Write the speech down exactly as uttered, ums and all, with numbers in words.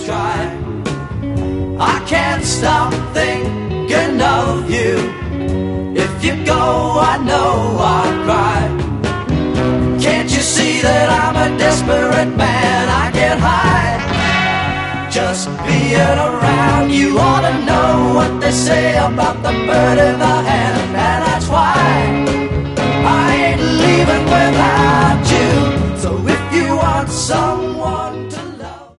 try. I can't stop thinking of you. If you go, I know I'll cry. Can't you see that I'm a desperate man? I get high just being around you. Ought to know what they say about the bird in the hand.